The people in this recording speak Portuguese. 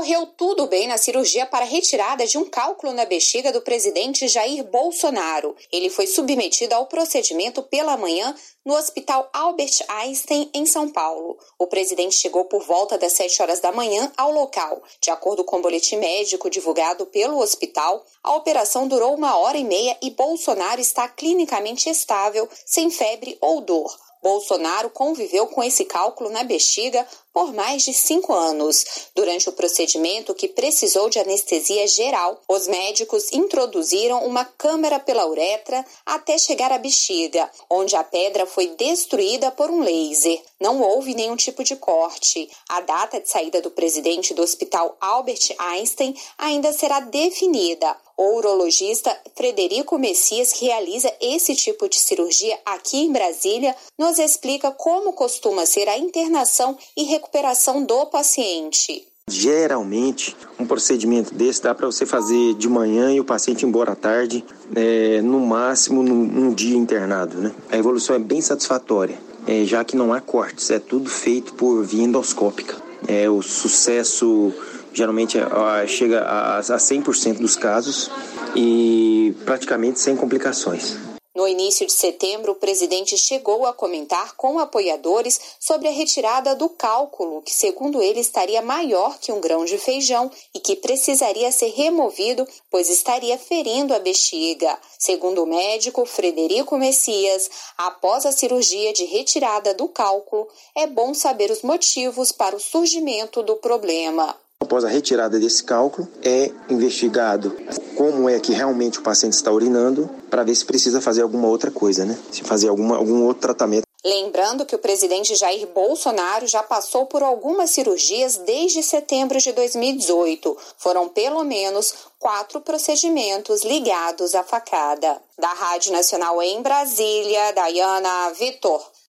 Correu tudo bem na cirurgia para retirada de um cálculo na bexiga do presidente Jair Bolsonaro. Ele foi submetido ao procedimento pela manhã no Hospital Albert Einstein, em São Paulo. O presidente chegou por volta das 7 horas da manhã ao local. De acordo com o boletim médico divulgado pelo hospital, a operação durou 1h30 e Bolsonaro está clinicamente estável, sem febre ou dor. Bolsonaro conviveu com esse cálculo na bexiga por mais de 5 anos. Durante o procedimento, que precisou de anestesia geral, os médicos introduziram uma câmara pela uretra até chegar à bexiga, onde a pedra foi destruída por um laser. Não houve nenhum tipo de corte. A data de saída do presidente do Hospital Albert Einstein ainda será definida. O urologista Frederico Messias, que realiza esse tipo de cirurgia aqui em Brasília, nos explica como costuma ser a internação e recuperação do paciente. Geralmente, um procedimento desse dá para você fazer de manhã e o paciente ir embora à tarde, no máximo num dia internado, né? A evolução é bem satisfatória, já que não há cortes, é tudo feito por via endoscópica. O sucesso geralmente chega a 100% dos casos e praticamente sem complicações. No início de setembro, o presidente chegou a comentar com apoiadores sobre a retirada do cálculo, que, segundo ele, estaria maior que um grão de feijão e que precisaria ser removido, pois estaria ferindo a bexiga. Segundo o médico Frederico Messias, após a cirurgia de retirada do cálculo, é bom saber os motivos para o surgimento do problema. Após a retirada desse cálculo, é investigado como é que realmente o paciente está urinando para ver se precisa fazer alguma outra coisa, né? Se fazer algum outro tratamento. Lembrando que o presidente Jair Bolsonaro já passou por algumas cirurgias desde setembro de 2018. Foram pelo menos 4 procedimentos ligados à facada. Da Rádio Nacional em Brasília, Dayana Vitor.